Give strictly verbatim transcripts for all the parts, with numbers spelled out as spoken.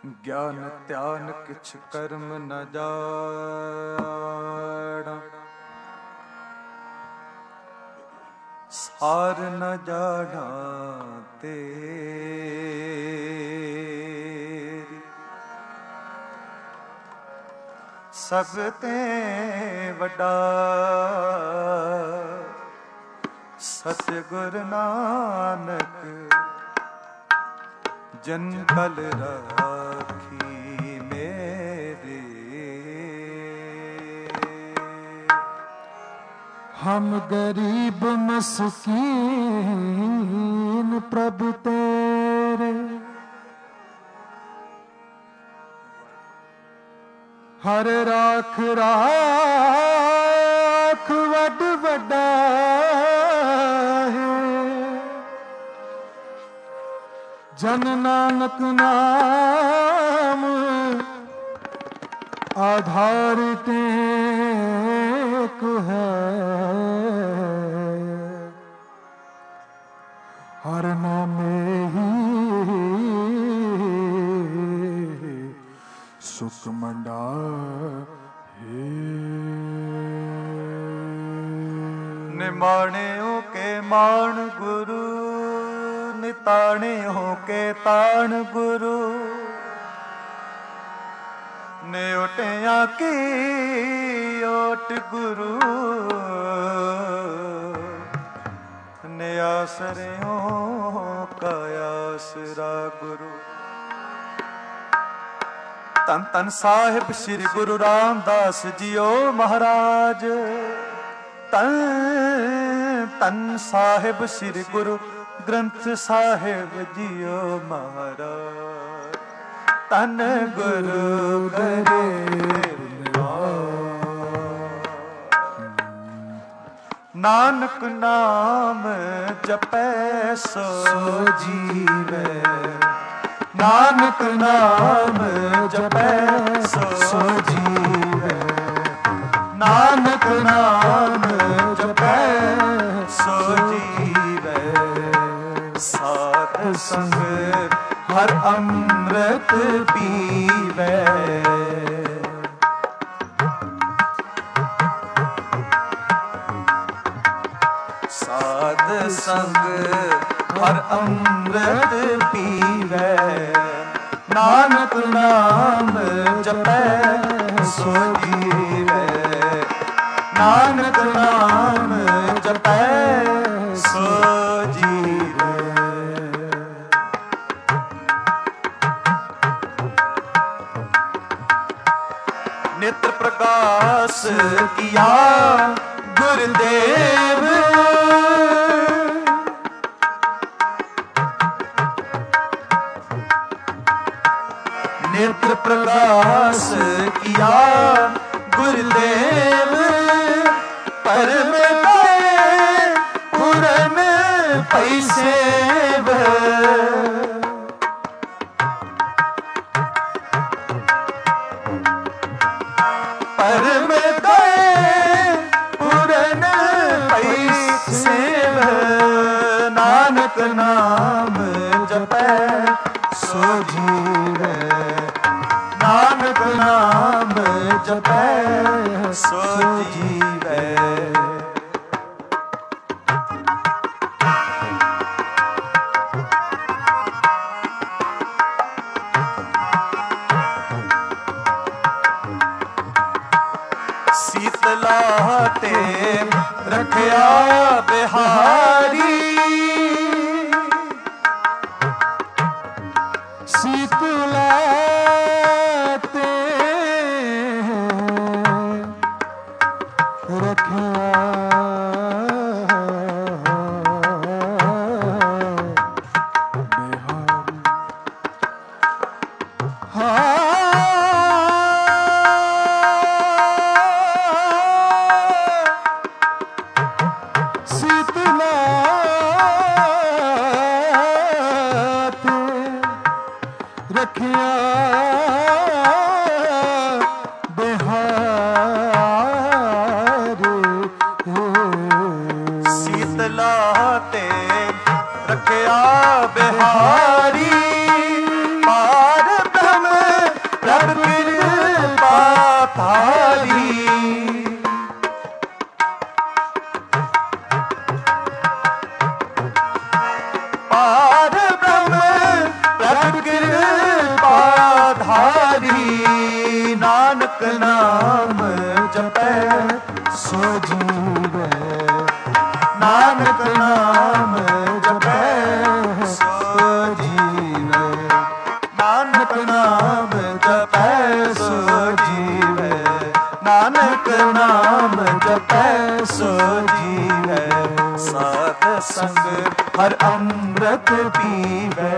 ਗਿਆਨ ਧਿਆਨ ਕਿਛ ਕਰਮ ਨ ਜਾਣਾ, ਸਾਰ ਨ ਜਾਣਾ ਤੇਰੀ। ਸਭ ਤੇ ਵੱਡਾ ਸਤਿਗੁਰ ਨਾਨਕ, ਜਨ ਕਲ ਰਾਖੀ ਮੇਰੇ। ਹਮ ਗਰੀਬ ਮਸਕੀਨ ਪ੍ਰਭु ਤੇਰੇ, ਹਰ ਰਾਖ ਰਾਖ ਵੱਡ ਵੱਡਾ ਹੈ। ਜਨ ਨਾਨਕ ਨਾਮ ਆਧਾਰ ਟੇਕ ਹੈ। ਹਰ ਨਾਮੇ ਹੀ ਸੁਖ ਮੰਡਾ ਹੈ। ਨਿਮਾਣਿਓ ਕੇ ਮਾਣ ਗੁਰੂ, ਨਿਤਾਣਿਓ ਕੇ ਤਾਣ ਗੁਰੂ। ਨਿਉਟਿਆਂ ਕੀ ਓਟ ਗੁਰੂ, ਨਿਆਸਰਿਓ ਕਾ ਆਸਰਾ ਗੁਰੂ। ਧੰਨ ਧੰਨ ਸਾਹਿਬ ਸ੍ਰੀ ਗੁਰੂ ਰਾਮਦਾਸ ਜੀਓ ਮਹਾਰਾਜ। ਧੰਨ ਧੰਨ ਸਾਹਿਬ ਸ੍ਰੀ ਗੁਰੂ ਗ੍ਰੰਥ ਸਾਹਿਬ ਜੀਓ ਮਹਾਰਾਜ। ਧੰਨ ਗੁਰੂ ਗਰੇਵ ਨਾਨਕ ਨਾਮ ਜਪੈ ਸੋ ਜੀਵੈ। ਨਾਨਕ ਨਾਮ ਜਪੈ ਸੋ ਜੀਵੈ। ਨਾਨਕ ਨਾਮ ਜਪੈ ਸੋ ਜੀਵੈ। ਸਾਧ ਸੰਗ ਹਰ ਅੰਮ੍ਰਿਤ ਪੀਵੈ। ਸਾਧ ਸੰਗ ਹਰ ਅੰਮ੍ਰਿਤ ਪੀਵੈ। ਨਾਨਕ ਨਾਮ ਜਪੈ ਸੋ ਜੀਵੈ। ਨਾਨਕ ਨਾਮ ਜਪੈ ਸੋ ਜੀਵੈ। ਨਿਤ ਪ੍ਰਕਾਸ਼ ਕੀਆ ਗੁਰਦੇਵ। ਨਿਤ ਪ੍ਰਕਾਸ਼ ਕੀਆ ਗੁਰਦੇਵ। ਪਰਮ ਪਏ ਪੂਰਨ ਪਈ ਸੇਵ। ਪਰਮ ਪਏ ਪੂਰਨ ਪਈ ਸੇਵ। ਨਾਨਕ ਨਾਮ ਜਪੈ ਸੋ ਜੀਵੈ। ਨਾਨਕ ਨਾਮ ਜਪੈ ਸੋ ਜੀਵੈ। ਸੀਤਲਾ ਤੇ ਰੱਖਿਆ ਬਿਹਾਰੀ। ਸੀਤਲਾ ਤੇ ਰੱਖਿਆ ਬਿਹਾਰੀ। ਹਾਂ ਸੀਤਲਾ धारी। पार ब्रह्म प्रभ कृपा धारी। नानक नाम जपै सो जीवे, नानक नाम जपै सो जीवे। नानक नाम जपै सो जीवे। नानक नाम जपै सो जीवे। साध संग हर अमृत पीवै।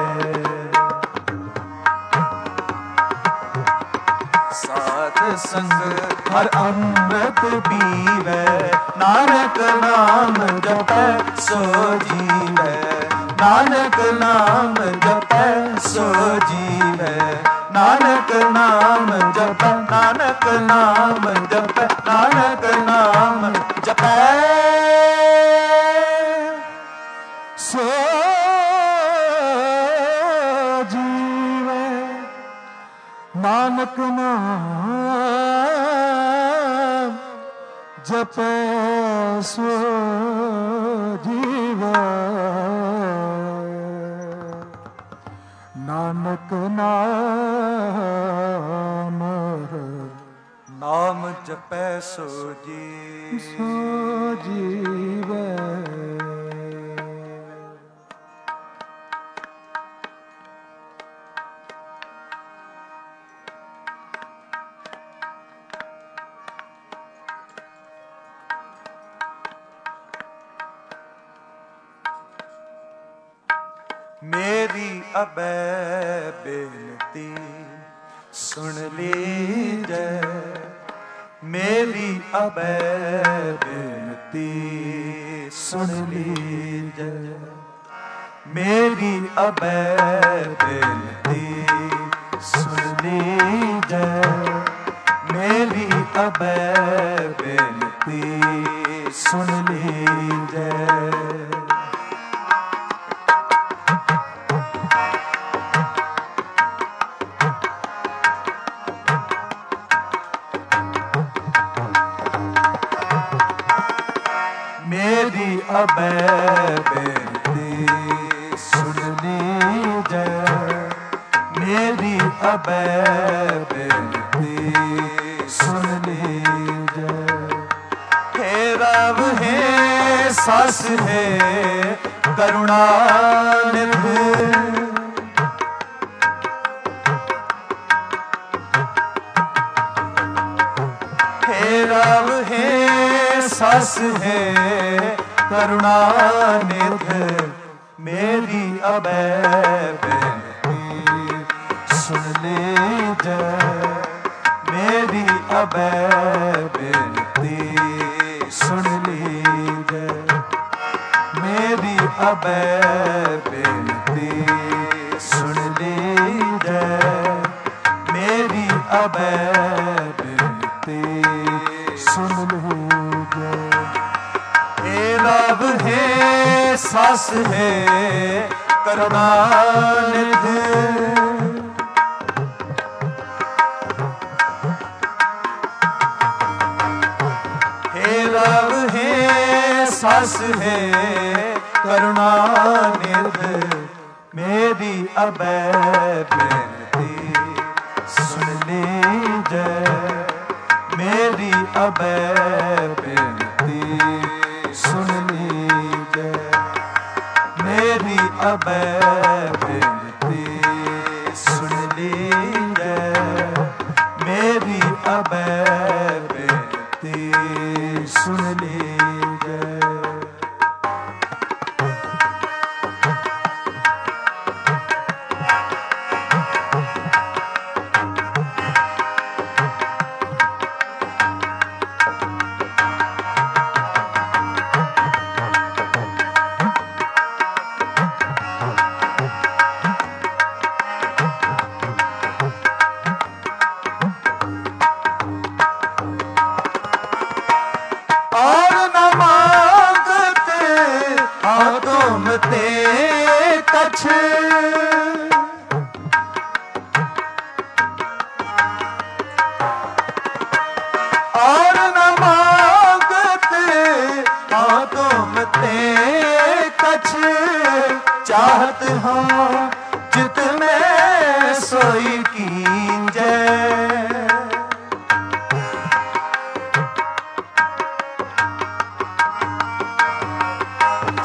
साध संग हर अमृत पीवै। नानक नाम जपै सो जीवै। नानक नाम जपै सो जीवै। नानक नाम जपै, नानक नाम जपै, नानक नाम जपै सो जीवे। नानक नाम जपै सो जीवे। नानक नाम नाम जपै सो जी सो जीवे। मेरी अबै बेनती सुन लीजै। मेरी अबै बेनती सुन लीजै। मेरी अबै बेनती सुन लीजै। मेरी अबै बेनती सुन लीजै। मेरी अबै बेनती सुन लीजै। मेरी अबै बेनती सुन लीजै। हे रब हे सस हे करुणा निधि। हे रब हे सस है करुणा निधि। मेरी अबै बेनती सुन लीजै। मेरी अबै बेनती सुन लीजै। मेरी अबै बेनती सुन लीजै। मेरी अबै बेनती सुन लीजै। हे रब हे सस है करुणा निधि। हे रब हे सस है करुणा निधि। मेरी अबै बेनती सुन लीजै। मेरी अबै बेनती सुन लीजै। मेरी अबै बेनती सुन लीजै। मेरी अबै बेनती सुन लीजै।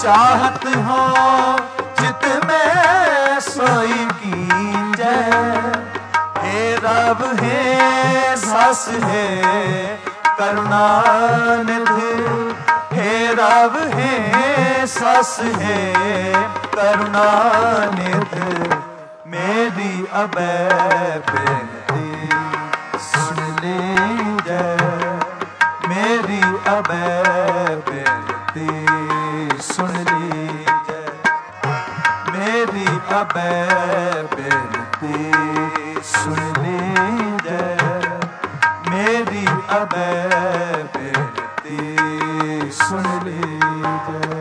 चाहत हो चित में सोई कीजै। हे रब हे सस हे करुणा निधि, हे रब हे सस हे करुणा निधि। मेरी अबै बेनती सुन लीजै, मेरी अबै बेनती सुन लीजै, मेरी अबै बेनती सुन लीजै, मेरी अबै बेनती सुन लीजै।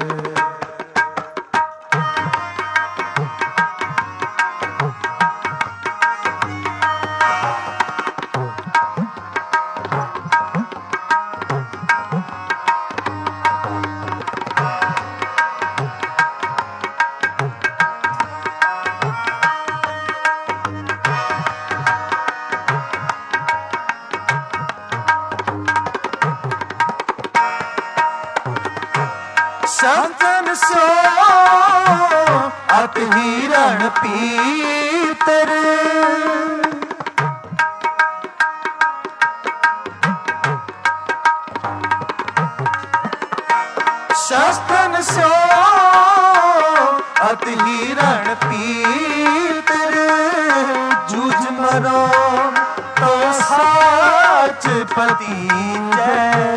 शंकन सो अत हिरण पीतर, शस्त्रन सो अत हिरण पीतर। जूझ मरो तो साच पतीजै,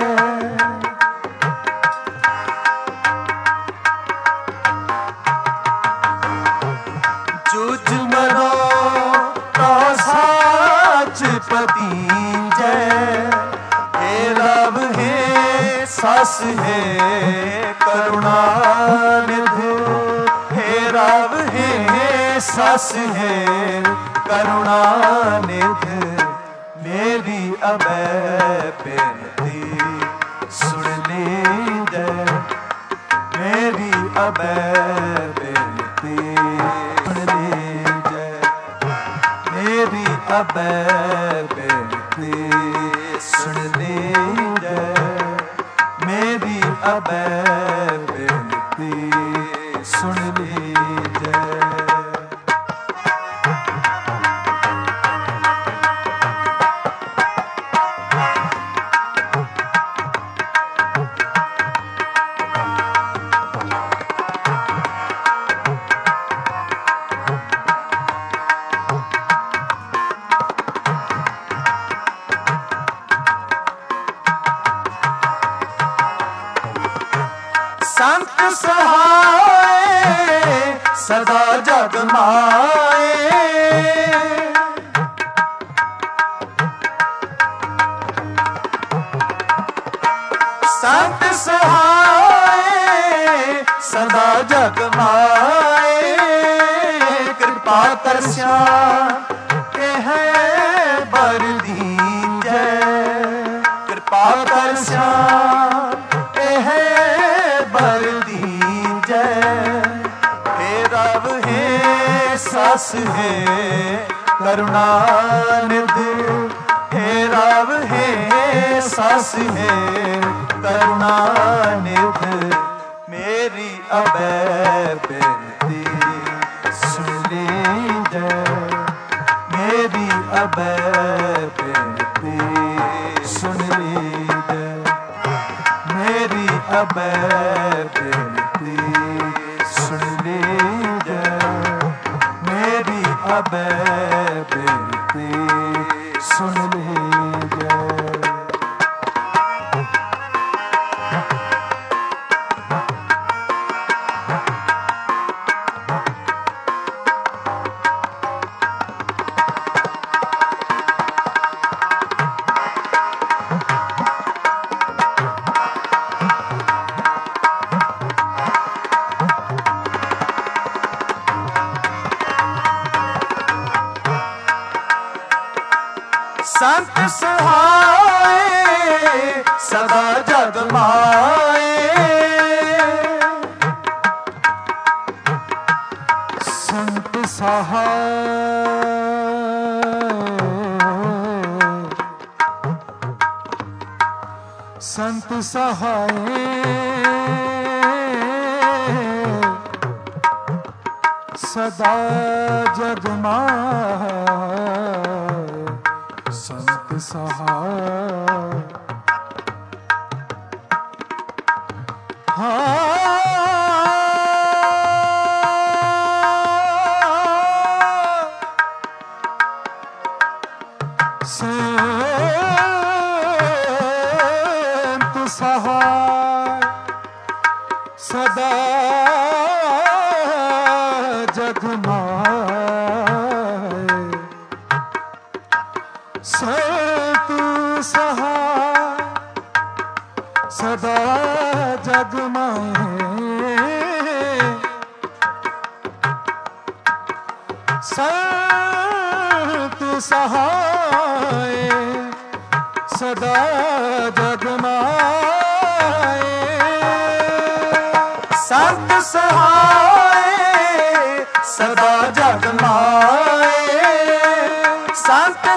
जूझ मरो तो साच पतीजै। हे रब हे सस हे करुणा निधि, हे रब हे सस हे करुणा निधि। मेरी अबै बेनती सुन लीजै, मेरी अबै बेनती सुन लीजै, मेरी अबै बेनती सुन लीजै, मेरी अबै बेनती सुन लीजै। संत सहाय सदा जग माए, संत सहाय सदा जग माए। कृपा कर श्याम कह बर दीजै, कृपा कर श्याम कह बर दीजै। हे रब हे सस हे करुणा निधि, हे रब हे सस हे करुणा निधि। मेरी अबै बेनती सुन लीजै, मेरी अबै बेनती सुन लीजै, मेरी अबै बेनती सुन लीजै, मेरी अबै बेनती सुन लीजै। संत सहाय सदा जग माए, संत सहाय संत सहाय ਸਦਾ ਜਗ ਮਾਹਿ ਸੰਤ ਸਹਾਇ। ਹਾਂ ਸੰਤ ਸਹਾਇ ਸਦਾ ਜਗ ਮਾਹਿ ਸੰਤ ਸਹਾਇ ਸਦਾ ਜਗ ਮਾਹਿ ਸੰਤ ਸਹਾਇ ਸਦਾ ਜਗ ਮਾਹਿ। ਸੰਤ ਸਹਾਇ ਸਦਾ ਜਗ ਮਾਹਿ ਸੰਤ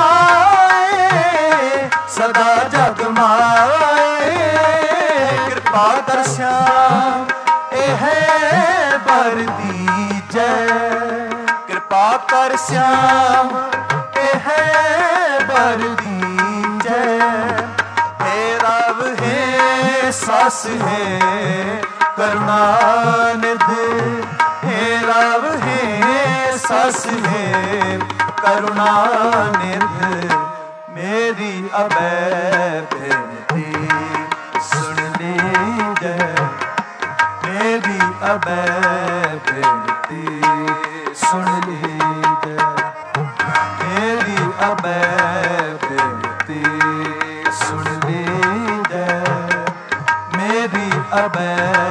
ਸਹਾਇ ਸਦਾ ਜਗ ਮਾਹਿ। ਕਿਰਪਾ ਕਰ ਸਿਆਮ ਇਹ ਬਰ ਦੀਜੈ ਕਿਰਪਾ ਕਰ ਸਿਆਮ ਇਹ ਬਰ ਦੀਜੈ। ਹੇ ਰਬ ਹੈ ਸਸ ਹੈ ਕਰੁਣਾ ਨਿਧ हे रब हे सस हे करुणा निध। मेरी अबै बेनती सुन लीजै मेरी अबै बेनती सुन लीजै मेरी अबै बेनती सुन लीजै मेरी अबै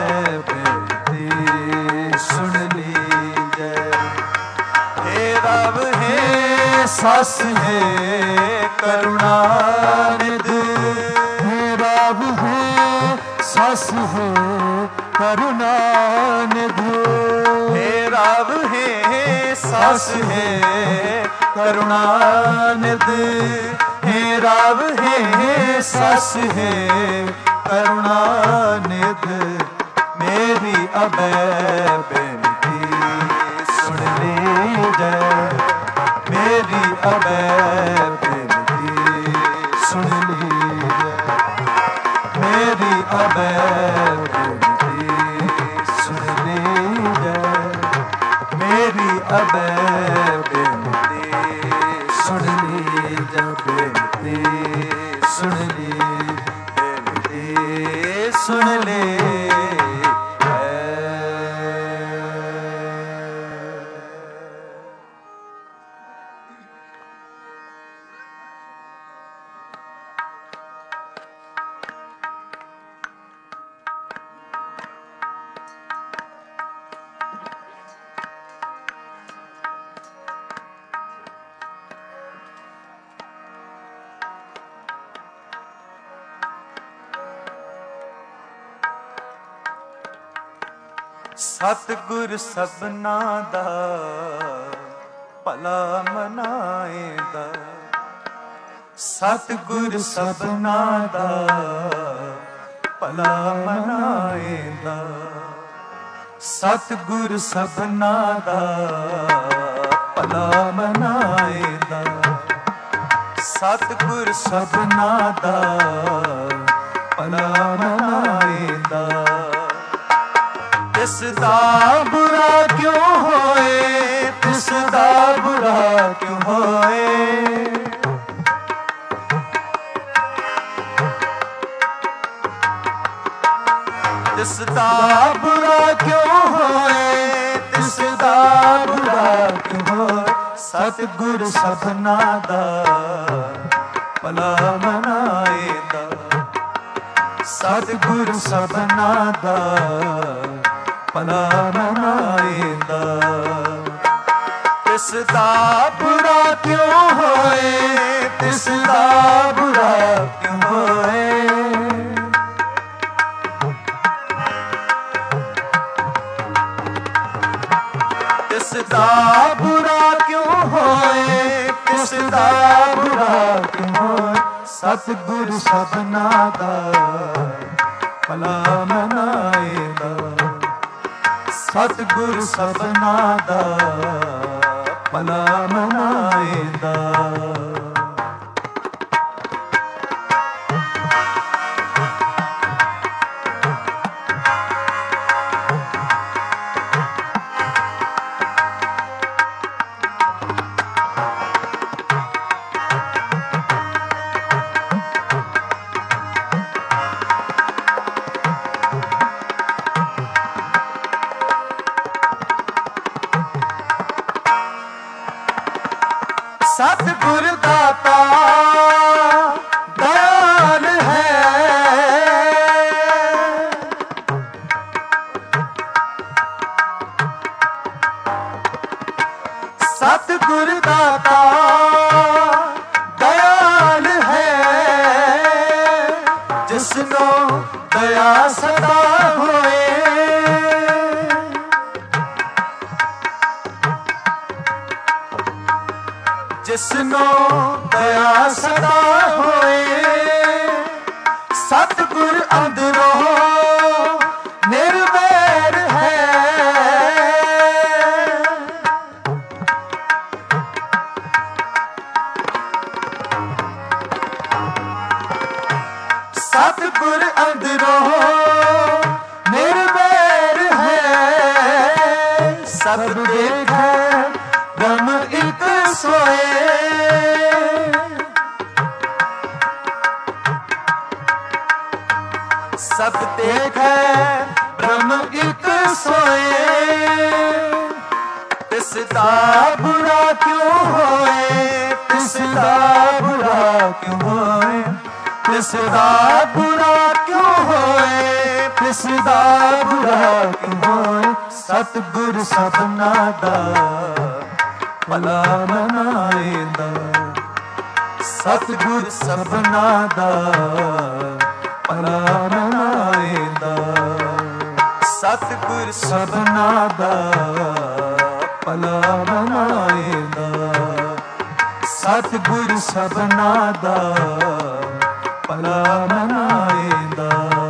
सस है करुणा निध। हे रब है सस है करुणा निध। हे रब है सस है करुणा निध। हे रब है सस है करुणा निध। मेरी अबै बेनती सुन लीजै मेरी अबै बेनती सुन लीजै मेरी अबै बेनती सुन लीजै मेरी अबै बेनती सुन लीजै बेनती सुन ली बेनती सुन ले। सतगुर सबना दा भला मनाएंदा सतगुर सबना दा भला मनाएंदा सतगुर सबना दा भला मनाएंदा सतगुर सबना दा भला मनाएंदा। तिसदा बुरा क्यों होए तिसदा बुरा क्यों होए तिसदा बुरा क्यों होए तिसदा बुरा क्यों होए। सतगुर सबना दा भला मनाएंदा सतगुर सबना दा भला मनाएंदा। तिसदा बुरा क्यों होए तिसदा बुरा क्यों होए। तिसदा बुरा क्यों होए तिसदा बुरा क्यों होए। सतगुर सबना दा भला मनाएंदा ਸਤਿਗੁਰ ਸਭਨਾ ਦਾ ਭਲਾ ਮਨਾਏਂਦਾ। ਸਤਿਗੁਰ ਦਾਤਾ ਦਇਆਲ ਹੈ, ਸਤਿਗੁਰ ਦਾਤਾ ਦਇਆਲ ਹੈ, ਜਿਸਨੂੰ ਦਇਆ ਸਦਾ ਹੋਏ। ਜਿਸਨੂੰ ਦਇਆ ਸਦਾ ਹੋਏ, ਸਤਿਗੁਰ ਅੰਦਰੋਂ ਨਿਰਵੈਰ ਹੈ। ਸਤਿਗੁਰ ਅੰਦਰੋਂ ਨਿਰਵੈਰ ਹੈ, ਸਭ ਦੇਖੈ ਬ੍ਰਹਮ ਇੱਕ ਸੋਏ। ਸਭ ਦੇਖੈ ਬ੍ਰਹਮ ਇੱਕ ਸੋਏ, ਤਿਸ ਦਾ ਬੁਰਾ ਕਿਉਂ ਹੋਏ, ਤਿਸ ਦਾ ਬੁਰਾ ਕਿਉਂ ਹੋਏ, ਤਿਸ ਦਾ ਬੁਰਾ ਕਿਉਂ ਹੋਏ, ਤਿਸ ਦਾ ਬੁਰਾ ਕਿਉਂ ਹੋਏ। ਸਤਿਗੁਰ ਸਭਨਾ ਦਾ ਭਲਾ ਮਨਾਏਂਦਾ। ਸਤਿਗੁਰ ਸਭਨਾ ਦਾ ਭਲਾ ਮਨਾਏਂਦਾ। ਸਤਿਗੁਰ ਸਭਨਾ ਦਾ ਭਲਾ ਮਨਾਏਂਦਾ। ਸਤਿਗੁਰ ਸਭਨਾ ਦਾ ਭਲਾ ਮਨਾਏਂਦਾ।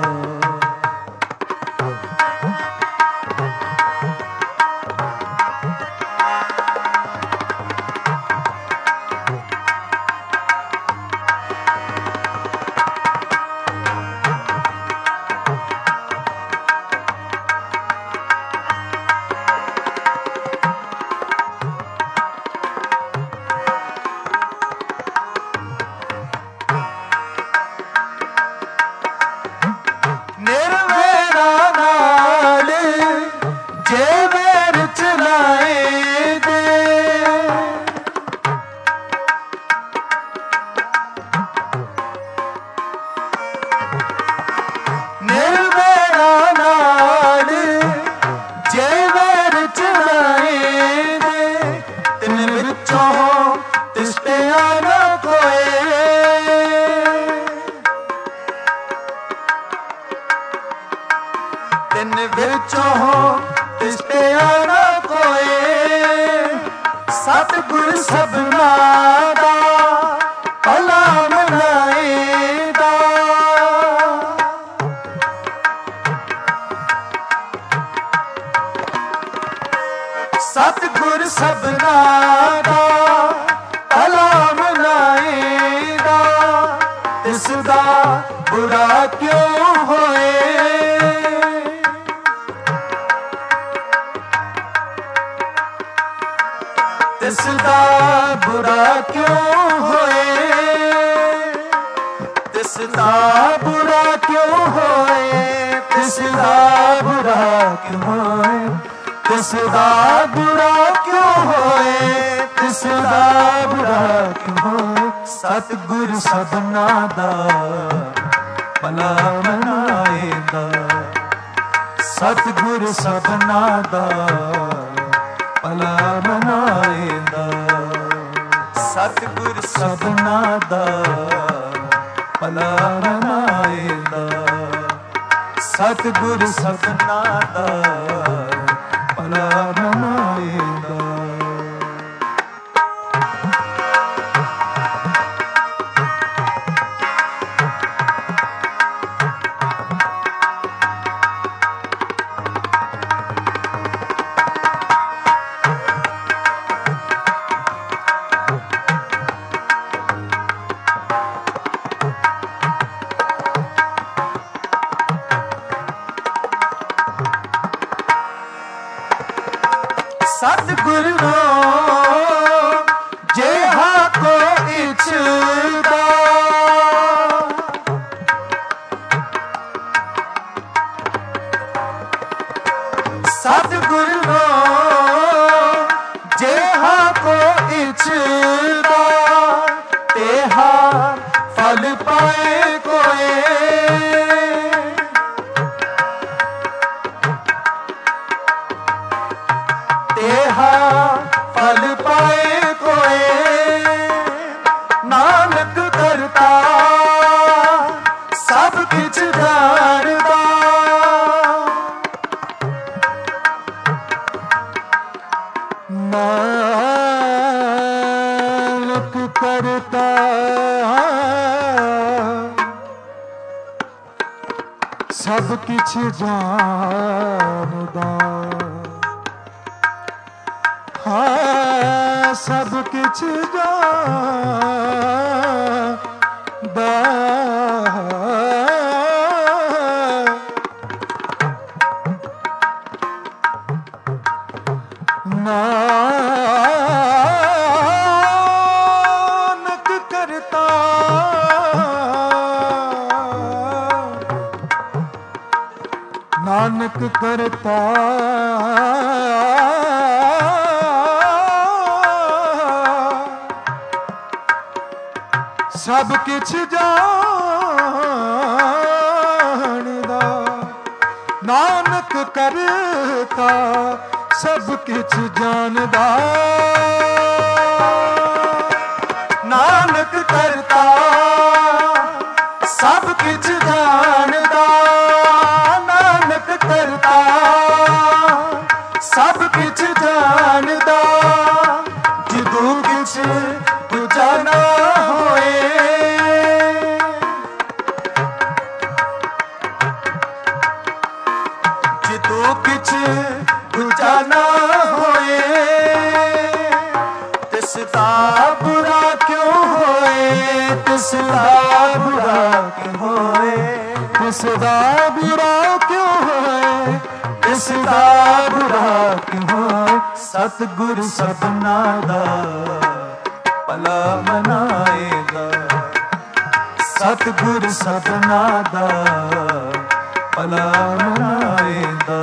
ਤਿੰਨ ਵਿੱਚੋਂ ਤਿਸਤਿਆ ਨਾ ਕੋਏ। ਸਤਿਗੁਰ ਸਭਨਾ ਦਾ ਭਲਾ ਮਨਾਏਂਦਾ। ਸਤਿਗੁਰ ਸਭਨਾ ਦਾ ਭਲਾ ਮਨਾਏਂਦਾ। ਤਿਸ ਦਾ ਬੁਰਾ ਕਿਉਂ ਹੋਏ। ਤਿਸ ਦਾ ਬੁਰਾ ਕਿਉਂ ਹੋਏ। ਤਿਸ ਦਾ ਬੁਰਾ ਕਿਉਂ ਹੋਏ। ਤਿਸ ਦਾ ਬੁਰਾ ਕਿਉਂ ਹੋਏ। ਤਿਸ ਦਾ ਬੁਰਾ ਕਿਉਂ ਹੋਏ। ਤਿਸ ਦਾ ਬੁਰਾ ਕਿਉਂ ਹੋਏ। ਸਤਿਗੁਰ ਸਭਨਾ ਦਾ ਭਲਾ ਮਨਾਏਂਦਾ। ਸਤਿਗੁਰ ਸਭਨਾ ਦਾ ਭਲਾ ਮਨਾਏਂਦਾ। ਸਤਿਗੁਰ ਸਭਨਾ ਦਾ ਭਲਾ ਮਨਾਏਂਦਾ। ਸਤਿਗੁਰ ਸਭਨਾ ਦਾ ਭਲਾ ਮਨਾਏਂਦਾ। सतगुरु जेहा को इच्छदा सतगुरु जेहा को इच्छदा तेहा फल पाए कोए तेहा फल पाए कोए नानक करता सब किछ जानदा नानक करता सब किछ जानदा हाँ सब किछ जानदा नानक करता नानक करता सब किछ जानदा नानक करता सब किछ जानदा नानक करता सब किछ जानदा नानक करता सब किछ जानदा जिदू किछ दूजा ना होए जिदू किछ दूजा ना होए तिसदा बुरा क्यों होए तिसदा बुरा क्यों होए तिसदा बुरा क्यों होए तिसदा बुरा क्यों होए सतगुर सबना दा भला मनाएगा सतगुर सबना दा भला मनाएगा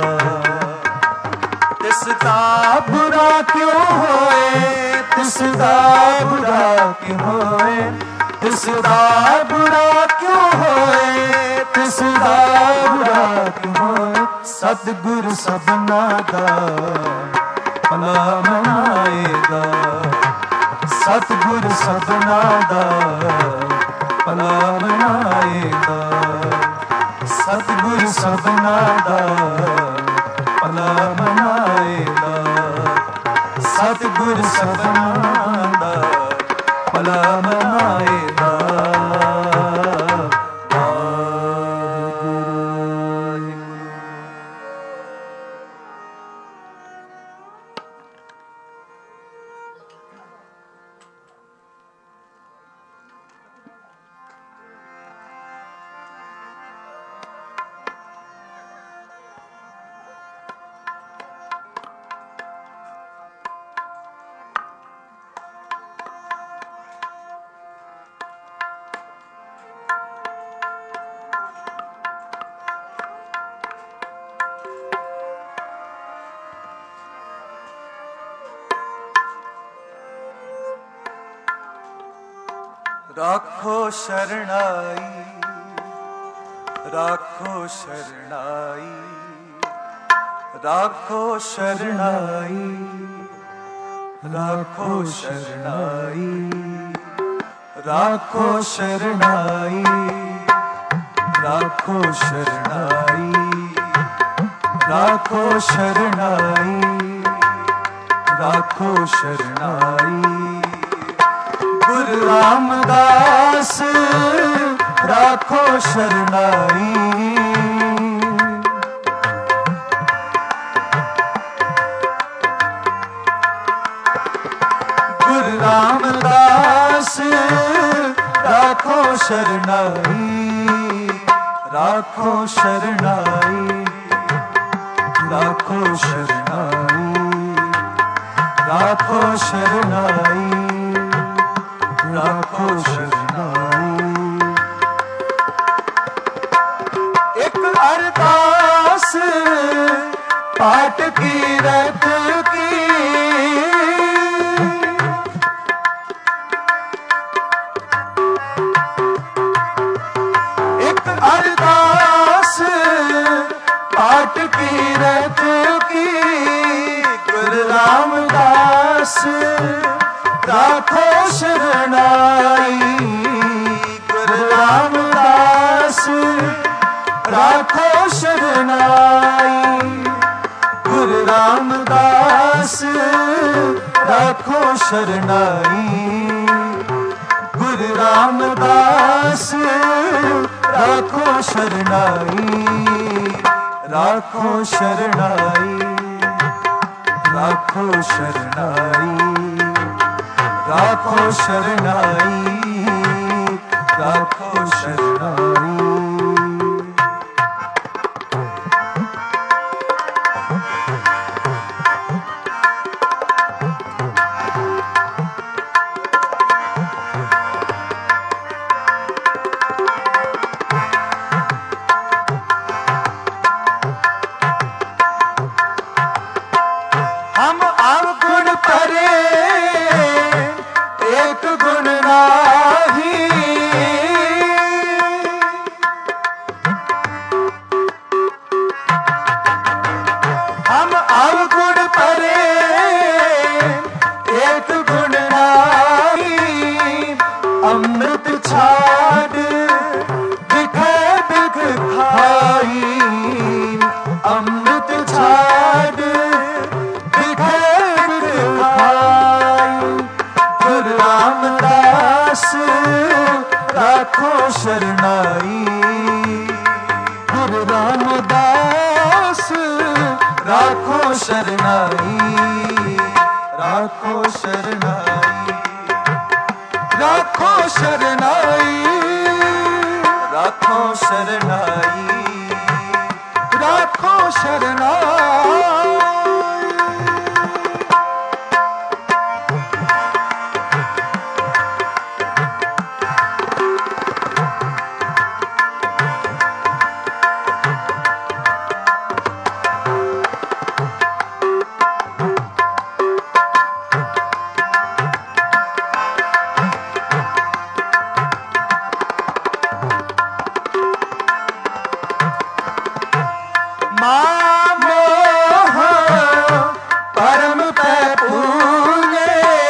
तिसदा बुरा क्यों होए तिसदा बुरा क्यों होए तिसदा बुरा क्यों होए तिसदा बुरा क्यों होए सतगुर सबना दा भला मनाएगा सतगुर सबना दा भला मनाएगा सतगुर सबना दा भला मनाएगा सतगुर सबना दा भला मनाएगा राखो शरणाई राखो शरणाई राखो शरणाई राखो शरणाई राखो शरणाई राखो शरणाई राखो शरणाई राखो शरणाई गुरु रामदास राखो शरणाई गुरु रामदास राखो शरणाई राखो शरणाई राखो शरणाई राखो शरणाई, राखो शरणाई। एक अरदास पाठ की रत की, एक अरदास पाठ की रत की। गुरु रामदास राखो शरणाई, गुरु रामदास राखो शरणाई। गुरु रामदास राखो शरणाई, गुरु रामदास राखो शरणाई। राखो शरणाई, राखो शरणाई, राखो शरणाई, राखो शरणाई। हम अवगुण परे एक गुण नाही, हम अवगुण परे एक गुण नाही। अमृत छाड़ बिखे बिख खाई, अमृत छाड़ बिखे बिख खाई। गुरु रामदास राखो शरणाई, गुरु रामदास राखो शरणाई। राखो शरणाई, राखो शरणाई, राखो शरणाई, राखो शरणाई। मां मोह परम पे पूने,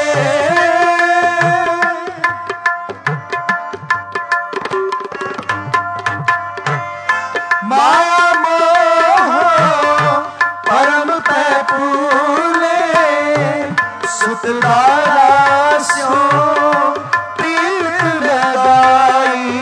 मां मोह परम पे पूने। सुतदारा स्यो प्रीत लगाई,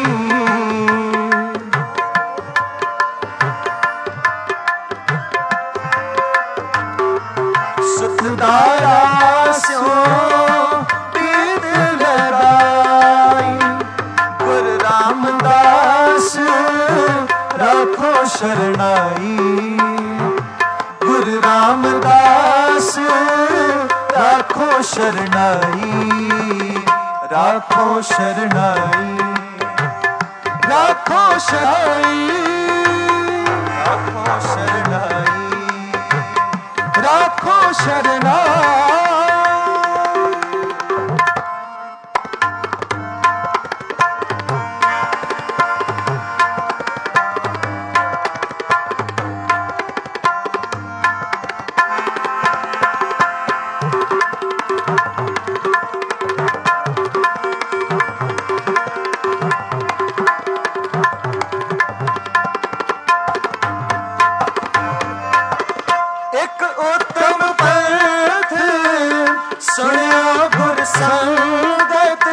सुतदारा स्यो प्रीत लगाई। गुरु रामदास राखो शरणाई, गुरु रामदास राखो शरणाई। राखो शरणाई, राखो शरणाई, राखो शरणाई, राखो शरणाई। एक उत्तम पंथ सुनियो गुर संगत,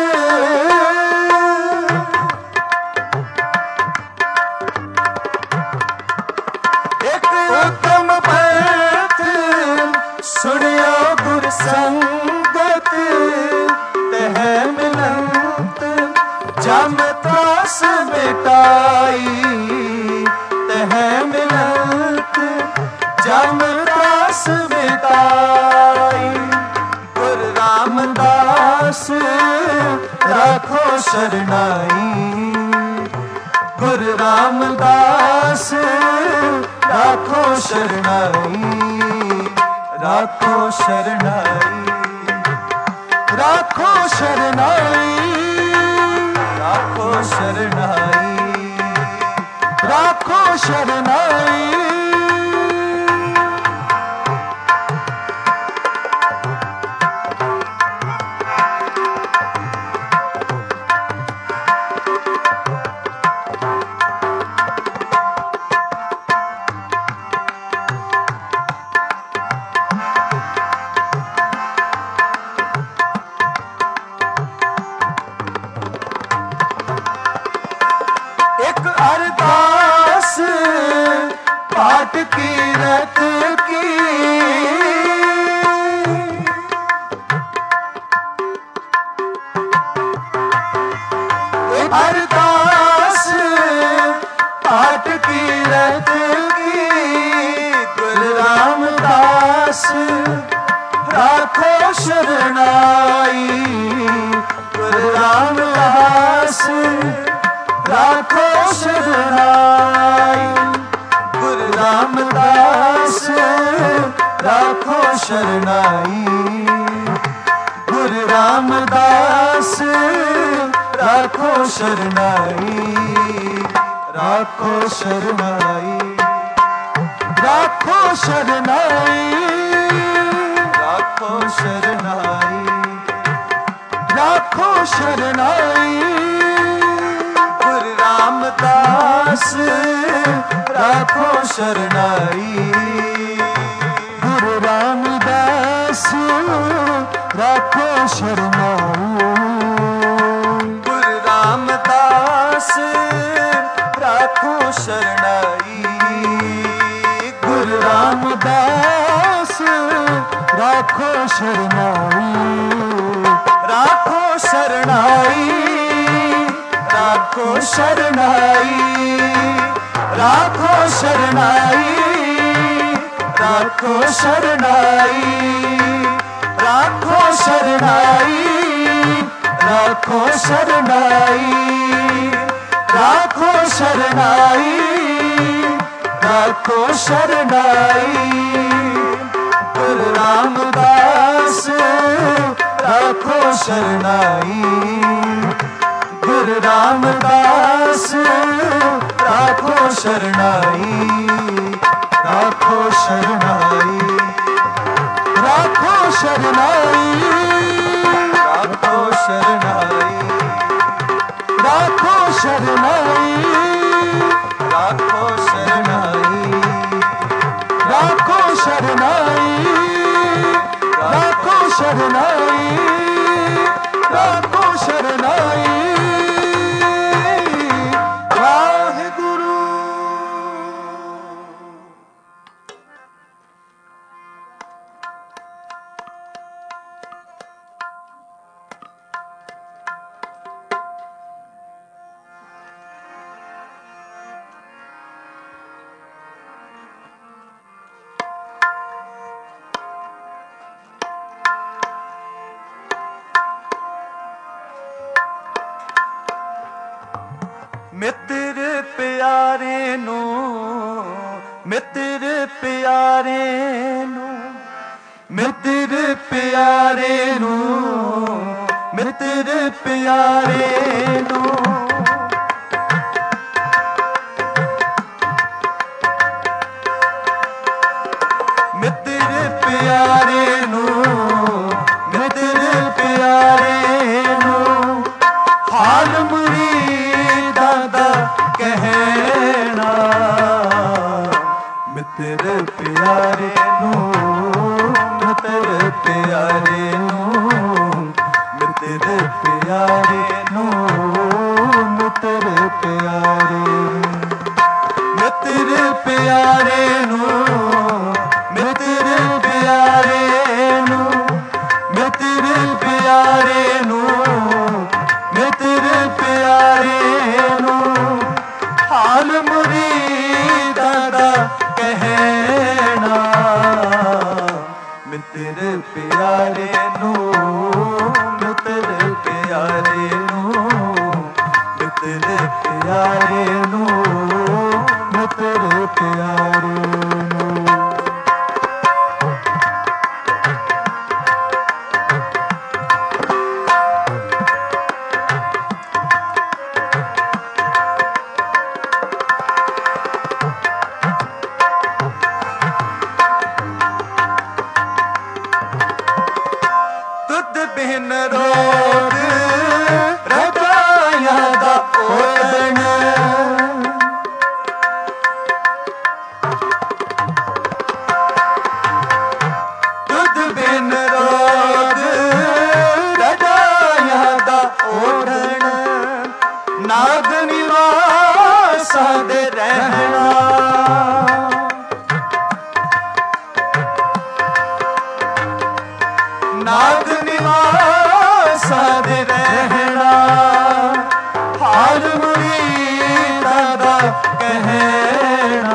एक उत्तम पंथ सुनियो गुर संगत। तह मिलंत जम त्रास मिटाई, तह मिलंत जम त्रास मिटाई। राखो शरणाई। गुरु रामदास राखो शरणाई, राखो शरणाई, राखो शरणाई, राखो शरणाई, राखो शरणाई। अरदास पाठ कीरत की, अरदास पाठ कीरत की। गुरु रामदास राखो शरणाई, गुरु रामदास राखो शरणाई। गुरु रामदास राखो शरणाई, गुरु रामदास राखो शरणाई, राखो शरणाई, राखो शरणाई, राखो शरणाई, राखो शरणाई। रामदास राखो शरणाई, गुरु रामदास राखो शरणाई। गुरु रामदास राखो शरणाई, गुरु रामदास राखो शरणाई, राखो शरणाई, राखो शरणाई, राखो शरणाई, राखो शरणाई, राखो शरणाई, राखो शरणाई, राखो शरणाई, राखो शरणाई। गुरु रामदास राखो शरणाई, गुरु रामदास राखो शरणाई, राखो शरणाई, राखो शरणाई, राखो शरणाई, राखो शरणाई, राखो शरणाई, राखो शरणाई, राखो शरणाई, राखो शरणाई। वाहेगुरु। मित्र प्यारे नू, मित्र प्यारे नू, मित्र प्यारे नू, मित्र प्यारे नू। मित्र प्यारे नू, मित्र प्यारे नू। हाल मुरीदां दा कहना, मित्र प्यारे नू, मित्र प्यारे नू, मित्र प्यारे नू, मित्र प्यारे, मित्र प्यारे नू, मित्र प्यारे नू, मित्र प्यारे नू, मित्र प्यारे नू। हाल मुरीदां दा कहना, मित्र प्यारे नू, मित्र ਪਿਆਰੇ ਨੂੰ, ਮਿੱਤਰ ਪਿਆਰੇ ਨੂੰ। ਤੁਧ ਬਿਨ ਰੋਗ ਰਜਾਈਆਂ ਦਾ ਓੜਨ, ਤੁਧ ਬਿਨ ਰੋਗ ਰਜਾਈਆਂ ਦਾ ਓੜਨ, ਨਾਗ ਨਿਵਾਸਾਂ ਦੇ ਰਹਿਣਾ, ਨਾਗ ਨਿਵਾਸਾਂ ਦੇ ਰਹਿਣਾ, ਹਾਲ ਮੁਰੀਦਾਂ ਦਾ ਕਹਿਣਾ,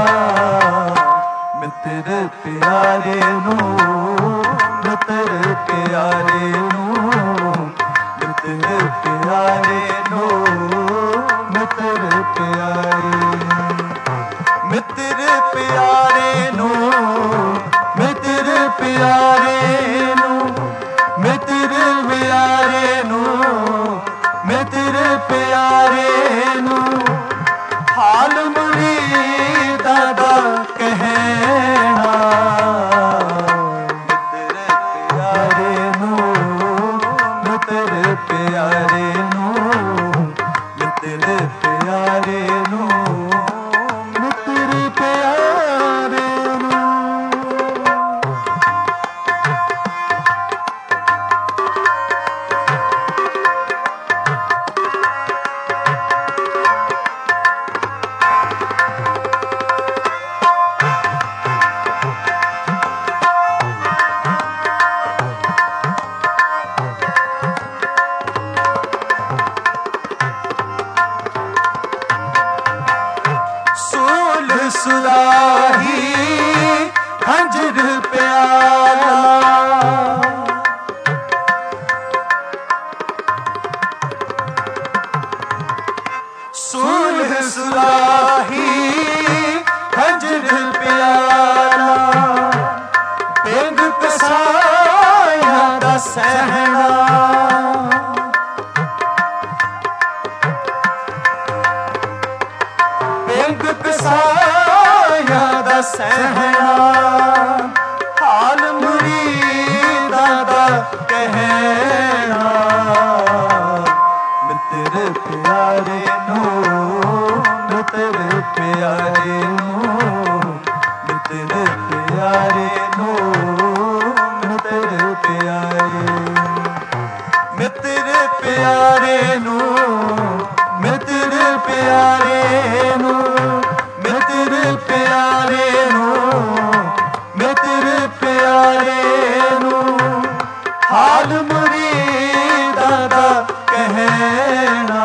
ਮਿੱਤਰ ਪਿਆਰੇ ਨੂੰ, ਮਿੱਤਰ ਪਿਆਰੇ ਨੂੰ, ਮਿੱਤਰ ਪਿਆਰੇ ਨੂੰ, ਮਿੱਤਰ ਪਿਆਰੇ ਨੂੰ, ਮਿੱਤਰ ਪਿਆਰੇ ਨੂੰ, ਮਿੱਤਰ ਪਿਆਰੇ ਨੂੰ, ਮਿੱਤਰ ਪਿਆਰੇ ਨੂੰ, ਮਿੱਤਰ ਪਿਆਰੇ ਨੂੰ, ਹਾਲ ਮੁਰੀਦਾਂ ਦਾ ਕਹਿਣਾ, ਮਿੱਤਰ ਪਿਆਰੇ ਨੂੰ, ਮਿੱਤਰ ਪਿਆਰੇ ਨੂੰ, ਮਿੱਤਰ ਪਿਆਰੇ ਨੂੰ, ਮਿੱਤਰ ਪਿਆਰੇ ਨੂੰ। ਸੁਰਾਹੀ ਖੰਜਰ ਪਿਆਲਾ, ਸੂਲ ਸੁਰਾਹੀ ਖੰਜਰ ਪਿਆਲਾ, ਪਿੰਡ ਕਸਾਈਆਂ ਦਾ ਸਹਿਣਾ, ਪਿੰਡ ਕਸਾਈਆਂ ਦਾ ਸਹਿਣਾ, ਹਾਲ ਮੁਰੀਦਾਂ ਦਾ ਕਹਿਣਾ, ਮਿੱਤਰ ਪਿਆਰੇ ਨੂੰ, ਮਿੱਤਰ ਪਿਆਰੇ ਨੂੰ, ਮਿੱਤਰ ਪਿਆਰੇ ਨੂੰ, ਮਿੱਤਰ ਪਿਆਰੇ ਨੂੰ, ਮਿੱਤਰ ਪਿਆਰੇ ਨੂੰ, ਮਿੱਤਰ ਪਿਆਰੇ ਨੂੰ, ਮਿੱਤਰ ਪਿਆਰੇ ਨੂੰ, ਮਿੱਤਰ ਪਿਆਰੇ ਨੂੰ, ਹਾਲ ਮੁਰੀਦਾਂ ਦਾ ਕਹਿਣਾ,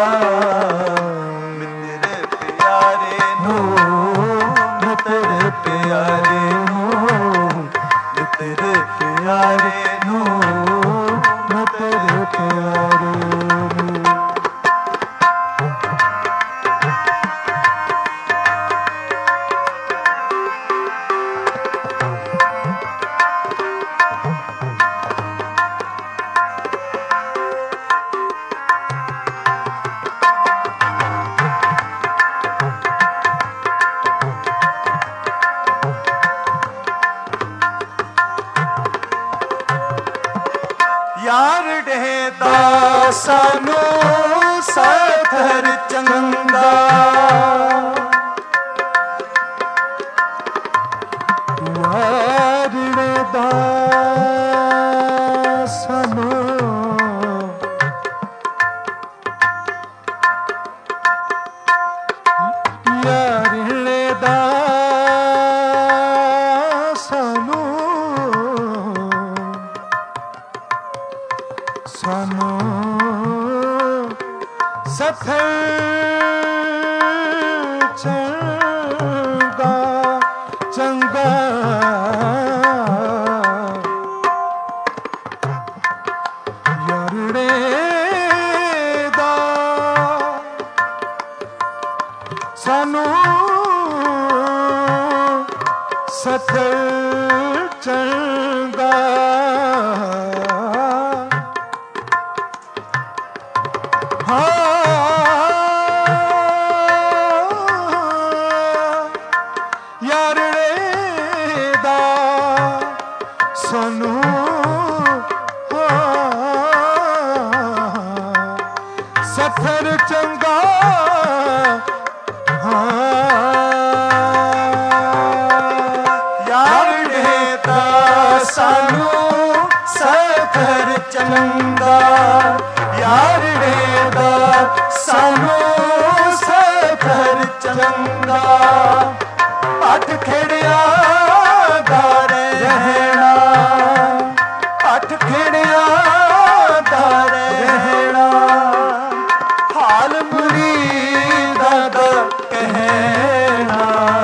ਮਿੱਤਰ ਪਿਆਰੇ ਨੂੰ, ਮਿੱਤਰ ਪਿਆਰੇ ਨੂੰ, ਮਿੱਤਰ ਪਿਆਰੇ ਨੂੰ, ਮਿੱਤਰ ਪਿਆਰੇ ਨੂੰ। ਯਾਰ ਡੇ ਦਾ ਸਾਨੂੰ ਸਥਰ ਚੰਗਾ, ਯਾਰ ਡੇ ਦਾ ਸਾਨੂੰ, ਯਾਰ ਡੇ ਦਾ ਸਾਨੂੰ, ਸਾਨੂੰ ਸਥਰ ਚੰਗਾ ਚੰਗਾ, ਯਾਰੜੇ ਦਾ सानू सथर चंगा सफर चंगा यारे दा सानू सफर चंगा यारे दा सानू सफर चंगा अठ खेड़िया दा रहना अठ खेड़िया दा रहना हाल मुरीदा दा कहना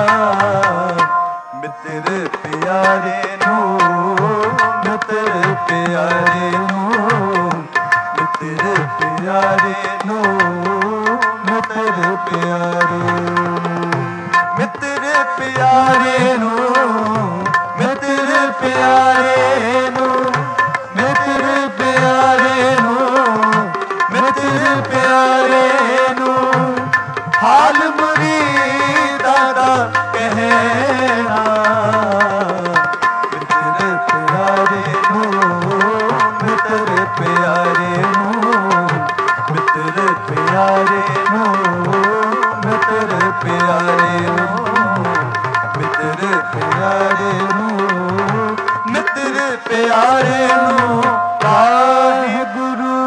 मित्र प्यारे नू मित्र प्यारे नू मित्र प्यारे नू मित्र प्यारे मित्र प्यारे नू मित्र प्यारे नू मित्र प्यारे नू मित्र प्यारे नू हाल मुरीदा दा कहना मित्र प्यारे नू मित्र प्यारे नू मित्र प्यारे नू मित्र प्यारे नू मित्र प्यारे नू मित्र प्यारे नू वाहिगुरू।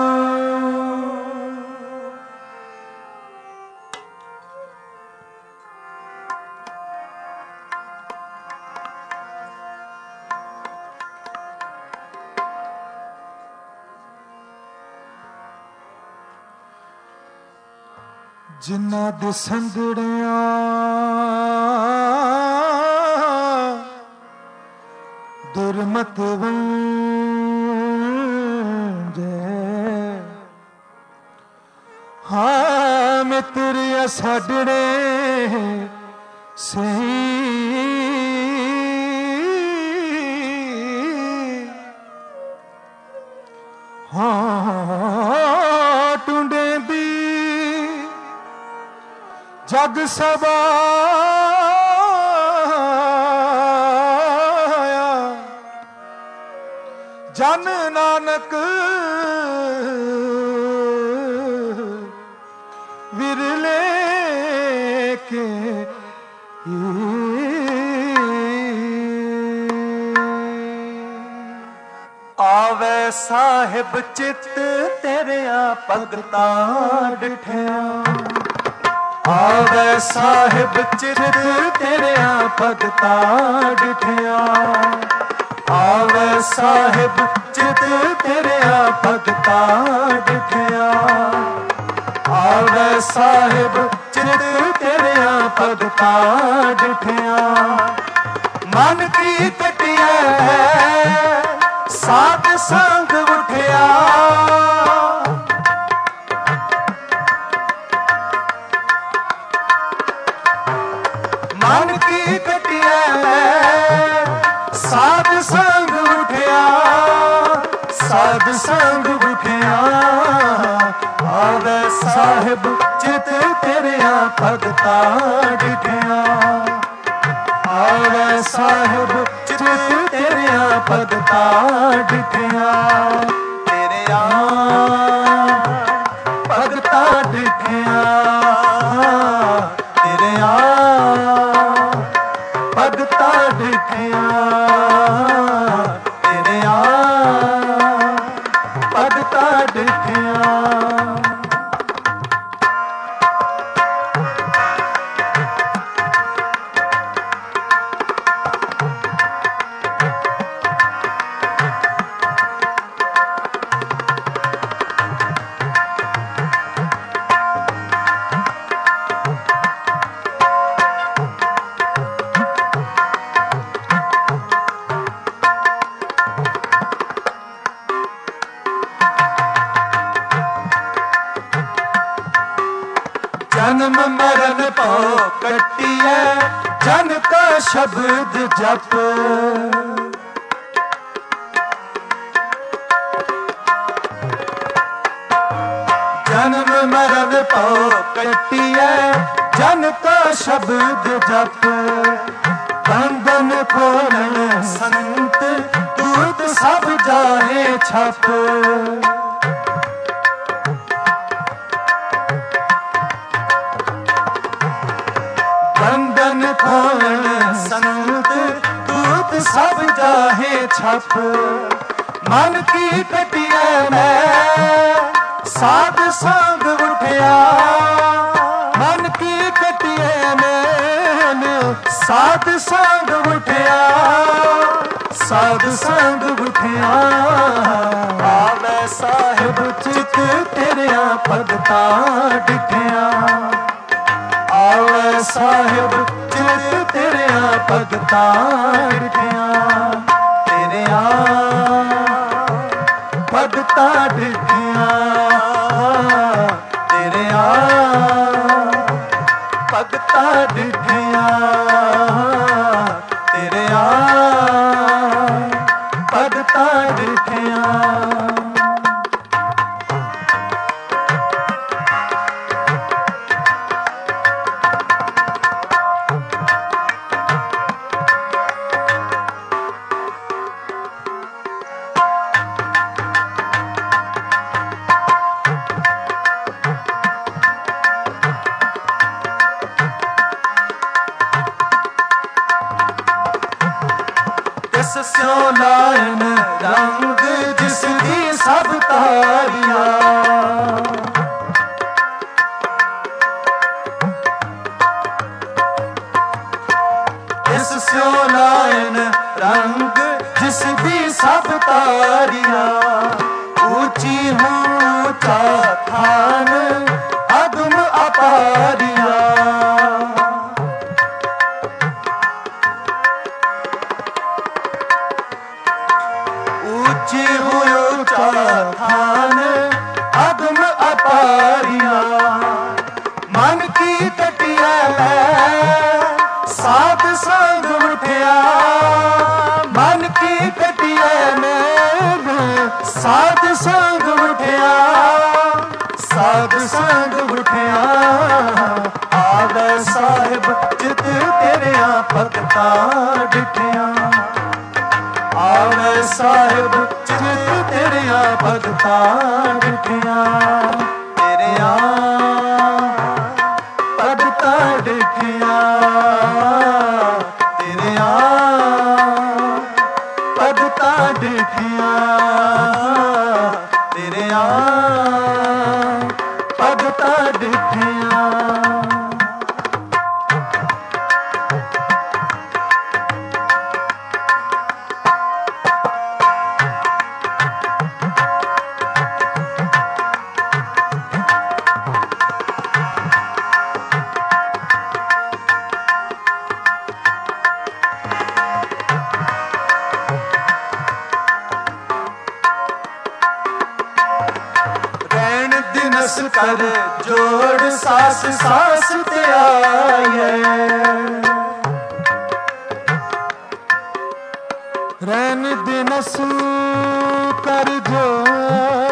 जिन्ना दे संगड़िया दुर्मत वंजे हाँ मित्र साडड़े सही हाँ टूंडे दी जग सवाया जन नानक विरले के आवे साहिब चित तेरिया भगतां डिठिया आवे साहिब चित तेरिया भगतां डिठिया आवे साहिब चित तेरिया भगतां डिठिया आवे साहिब चित तेरिया भगतां डिठिया मन की कटिया साध संग उठिया मन की कटिया साध संग उठिया साध संग उठिया आवे साहिब चित तेरिया भगतां डिठिया आवे साहिब चित तेरिया भगतां डिठिया तेरिया भगतां डिठिया तेरिया भगतां डिठिया तेरिया भगतां डिठिया। जन्म मरण पौ कटिए जन का शब्द जप। जन्म मरण पौ कटिए जन का शब्द जप। बंधन खोलन संत दूत सब जाहे छप। बंधन खोलन संत दूत सब जाहे छप। मन की कटिया में साध संग उठिया। मन की कटिया में साध संग उठिया। साध संग उठिया आवे साहिब चित तेरिया भगता डिठिया। आवे साहिब चित तेरिया भगता डिठिया। तेरिया भगता डिठिया। तेरिया भगता डिठिया। तेरिया भगता डिठिया। स्यों लाइन रंग जिसदी सब तारिया। इस स्यों लाइन रंग जिसदी सब तारिया। ऊंची ऊंचा थान अगम अपारिया। ऊंची ऊंचा थान अगम अपारिया। मन की कटिया में साध संग उठिया। मन की कटिया में साध संग उठिया। साध संग उठिया आवे साहिब चित तेरिया भगता डिठिया। आवे साहिब चित तेरिया भगता डिठिया। तेरिया भगता डिठिया। तेरिया भगता डिठिया। तेरिया भगता डिठिया। कर जोड़ सास सास ते आए। रैन दिनस कर जोड़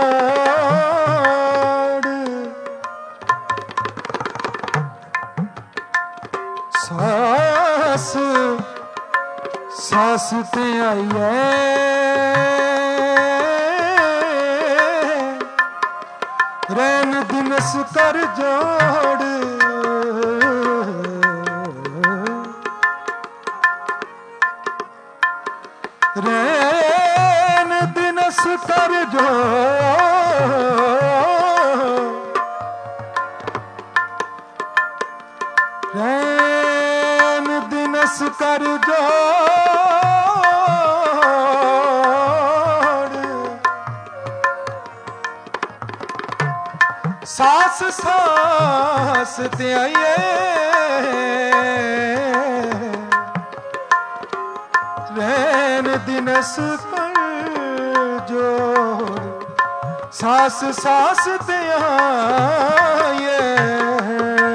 सास सास ते आए। रैन दिनस कर जोड़ रैन दिनस कर जोड़। रैन दिनस कर जोड़। सास सास ते आइए। रैन दिनस कर जोड़। सास सास ते आइए।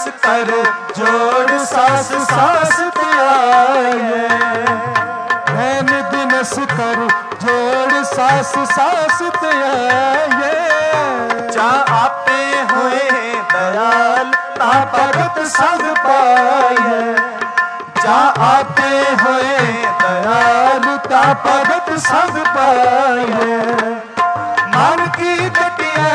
दिनस कर जोड़ सास सास ते आए। नैन दिनस कर जोड़ सास सास ते आए। जा आपे होए दयाल ता भगत संग पाए। जा आपे होए दयाल ता भगत संग पाए। मन की कटिया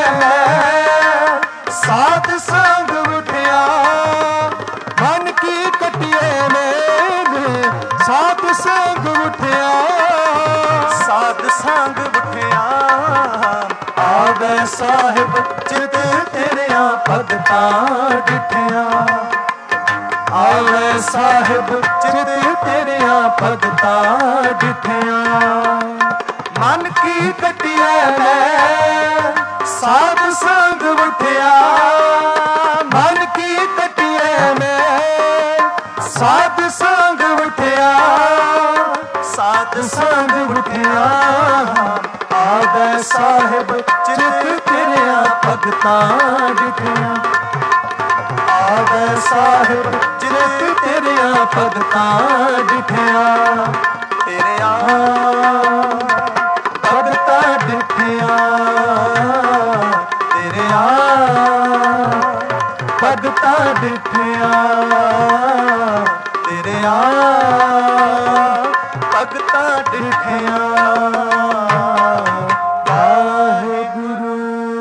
साध संग उठिया। मन की कटिए में साध संग उठिया। साध संग उठिया आवे साहिब चित तेरिया भगतां डिठिया। आवे साहिब चित तेरिया भगतां डिठिया। मन की कटिया साध संग उठिया। मन की कटिया में साध संग उठिया। साध संग उठिया आवे साहिब चित तेरिया भगतां डिठिया। आवे साहिब चित तेरिया भगतां डिठिया। तेरिया भगतां डिठिया। तेरिया भगतां डिठिया। तेरिया भगतां डिठिया। वाहेगुरु।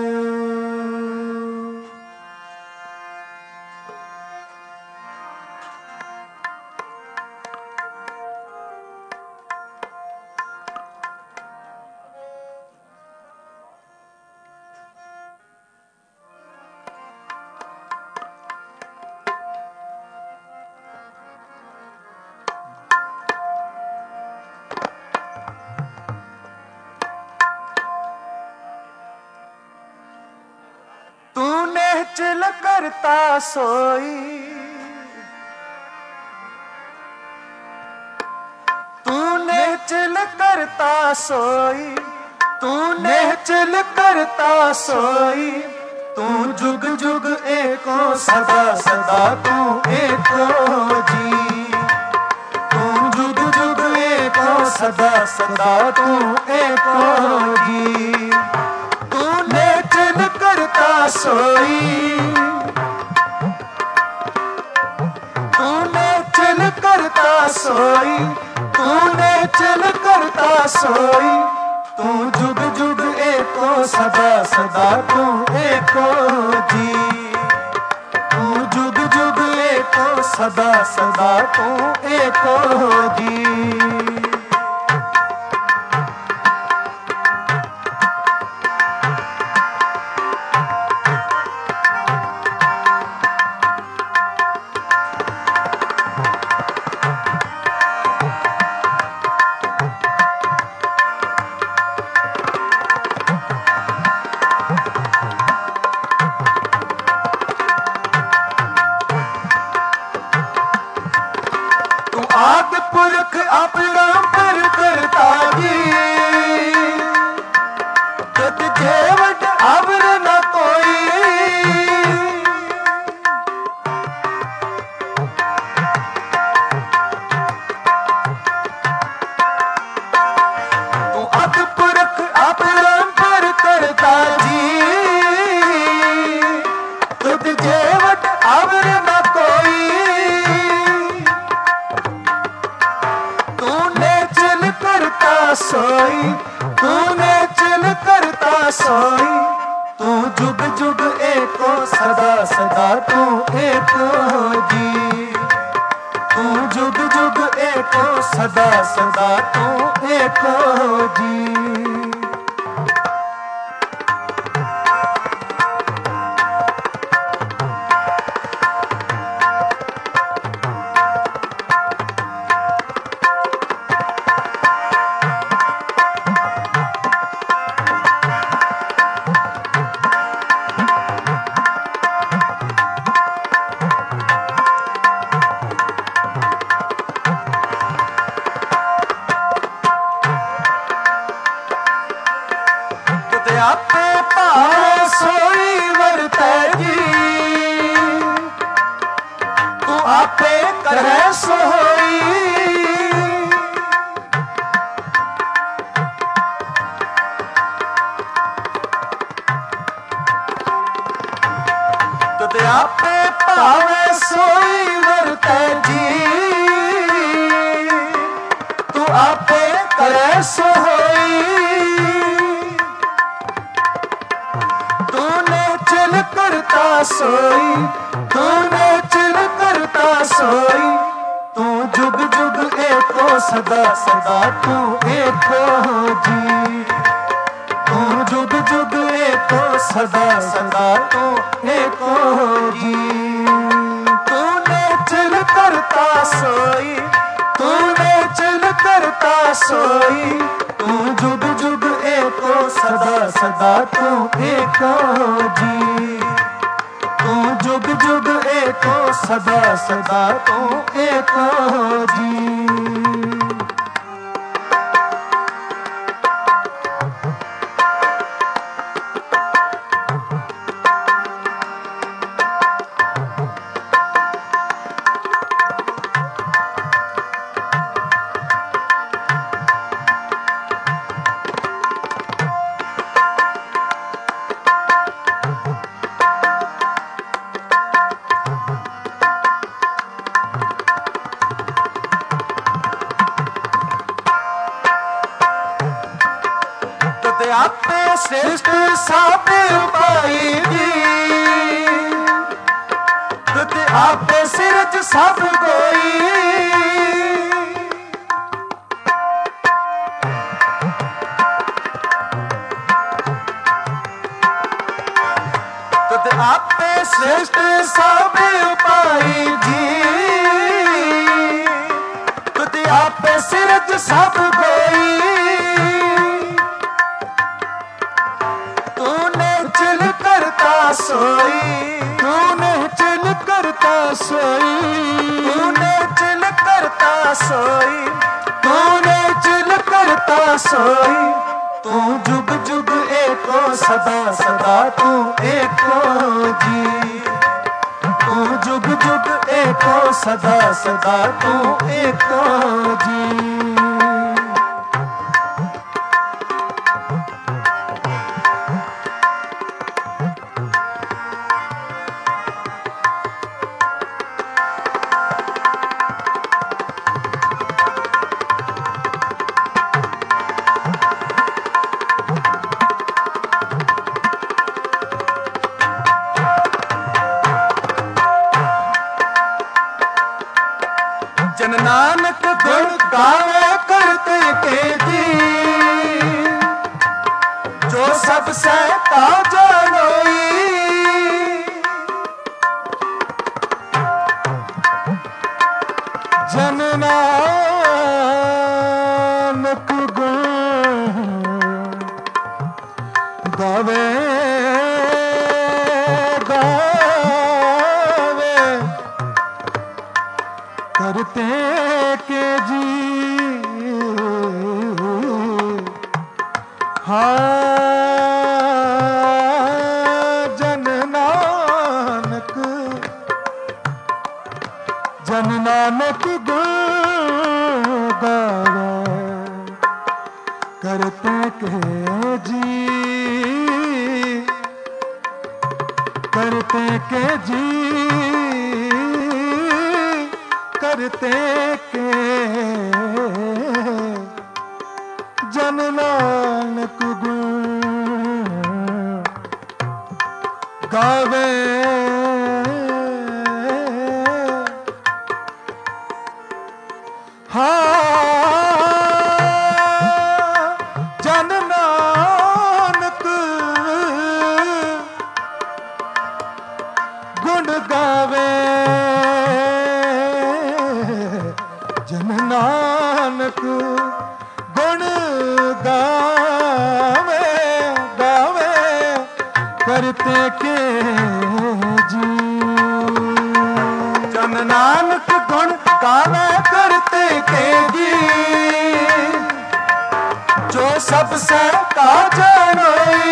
तूने चिल करता सोई। तूने चिल करता सोई। तूने चिल करता सोई। तू जुग जुग एको सदा सदा तू एको जी। तू जुग जुग एको सदा सदा तू एको जी। तूने चिल करता सोई। तूने चिल करता सोई। तूने चिल करता सोई। तू जुग जुग एको सदा सदा तू एको जी। तू जुग जुग एको सदा सदा तू एको जी। आदि पुरख अपरंपर करता जी। तुझ जेवट अवर न कोई। तू आदि पुरख अपरंपर करता जी। तुझ जेवट अवर न कोई। तूने चिल करता सोई। तूने चिल करता सोई। तू जुग जुग एको सदा सदा तू एको जी। तू जुग जुग एको सदा सदा तू एको जी। तद आपे पावे सोई वरतै जी तू आपे करे सो होई तूने चल करता सोई तूने चल करता सोई तू जुग जुग एको सदा सदा तू एको जी तू जुग जुग एको सदा सदा तू एको जी तूने चल करता सोई तूने चल करता सोई तू जुग जुग एको सदा सदा तू एको जी तू जुग जुग एको सदा सदा तू एको जी आपे श्रेष्ठ सब पाई दी तुद आपे सिरज सब कोई तुद आपे श्रेष्ठ सब पाई जी तुद आपे सिरज सब कोई सोई तूने चल करता सोई तूने चल करता सोई तूने चल करता सोई तू जुग जुग एको सदा सदा तू एको जी तू जुग जुग एको सदा सदा तू एको जी जन नानक गुण गावे करते के जी जो सब सहता जानोई जन नानक गुण गावे करते के जी हाँ जन नानक जन नानक गुण गावे करते के जी करते के जी करते के जन नानक गुण गावे हाँ जन नानक गुण गावे जन नानक गुण गावे गावे करते के जी जन नानक गुण गावे करते के जी जो सब से का जानोई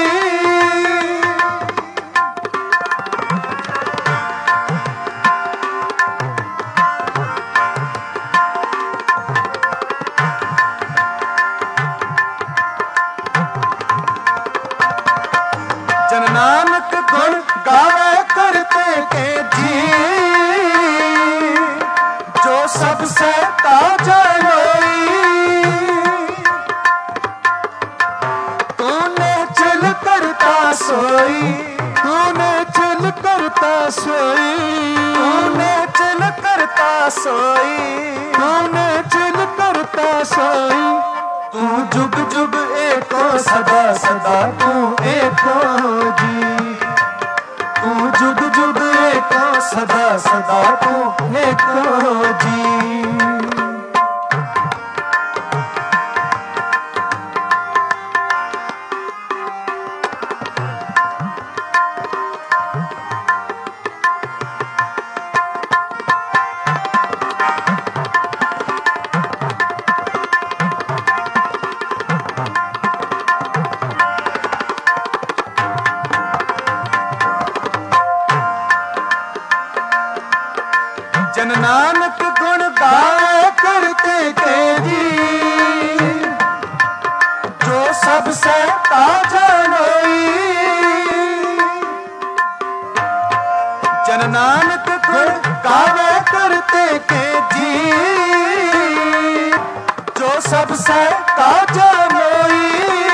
जन नानक गुण गावे करते के करता सोई, तूने चिल करता सोई, तूने चिल करता सोई। तू जुग जुग एको सदा सदा तू एको जी, तू जुग जुग एको सदा सदा तू एको जी। जन नानक गुण गाए करते के जी, जो सबसे ताजा नोई। जन नानक गुण गावे करते के जी, जो सबसे ताजा नोई।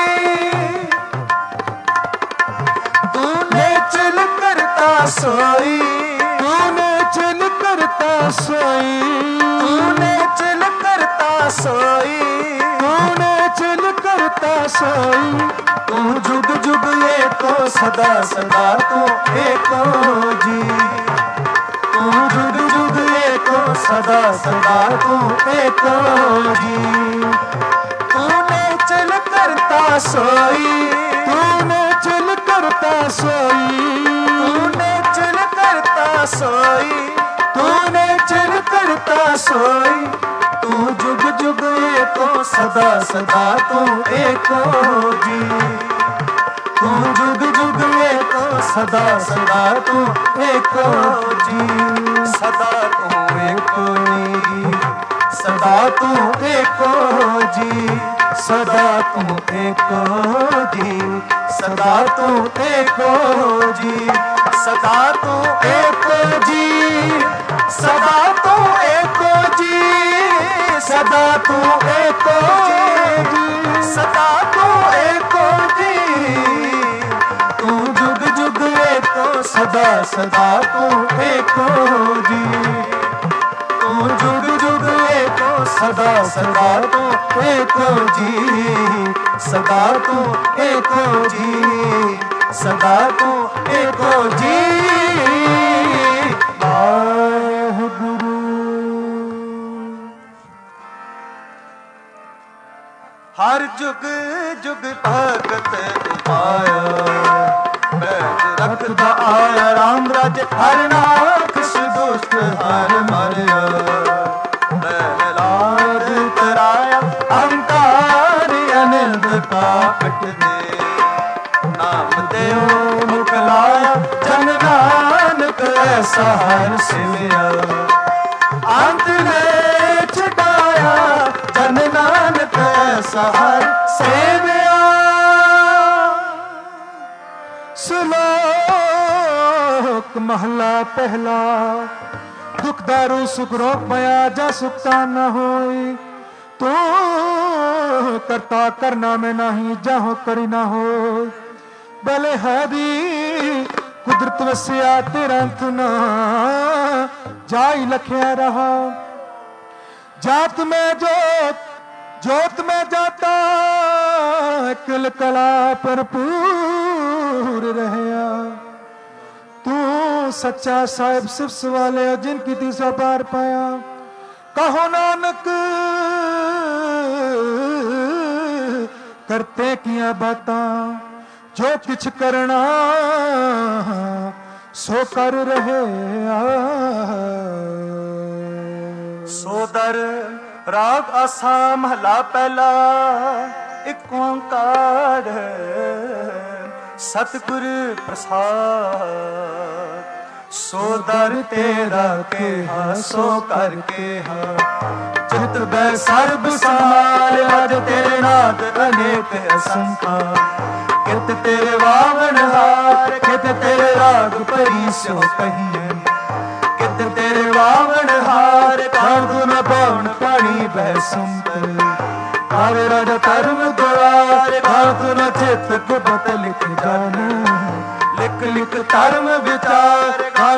तूने चिल करता सोई, तूने चिल करता सोई, तूने चिल करता सोई, तूने चिल करता सोई। तू जुग जुग एको सदा सदा तू एको जी, तू जुग जुग एको सदा सदा तू एको जी। तूने चिल करता सोई, तूने चिल करता सोई, तूने चिल करता सोई, तूने चिल करता सोई। तू जुग जुग एको सदा सदा तू एको जी, तू जुग जुग एको सदा सदा तू एको जी। सदा तू एको जी, सदा तू एको जी, सदा तू एको जी, सदा तू एको जी, सदा तू एको जी, सदा तू एको जी, सदा तू एको जी, सदा तू एको जी। तू जुग जुग एको सदा सदा तू एको जी, तू जुग जुग एको सदा सदा तू एको जी, सदा तू एको जी, सदा तू एको जी। वाहेगुरु। हर जुग जुग भगत उपाया, बैठ रखदा आया राम राज हर नाखस दुष्ट हर मरिया। प्रहलाद तराया अहंकार अनिंद काट दे, नाम देव मुख लाया जन नानक ऐसा हर सिमया। अंत ने छुटाया जन नानक ऐसा हर सेवया। श्लोक महला पहला। दुख दारू सुख रोग भया जा सुखता न होई, तू करता करना में नहीं जाहो करी ना हो। भले हरी कुदरत वसिया तेरा तुना, जाई लखिया रहा। जात में जोत जोत में जाता, किल कला भरपूर रहया। तू सच्चा साहिब सिफ्स वाले जिनकी तीसरा पार पाया। कहो नानक करते किया बातां, जो किछ करना सो कर रहे आ। सोदर राग आसा महला पहला। एक ओंकार सतगुर प्रसाद। सोदर तेरा केहा सो कर केहा, चित बै सर्ब संभाल अज तेरे नाद अनेक असंख्या। कित तेरे वावन हार कित तेरे राग परी सो कहिए। कित तेरे वावन हार कांदू न पवन पानी बह सुनत। हर रज धर्म द्वार कांदू न चित गुप्त लिख जान। लिख लिख धर्म विचार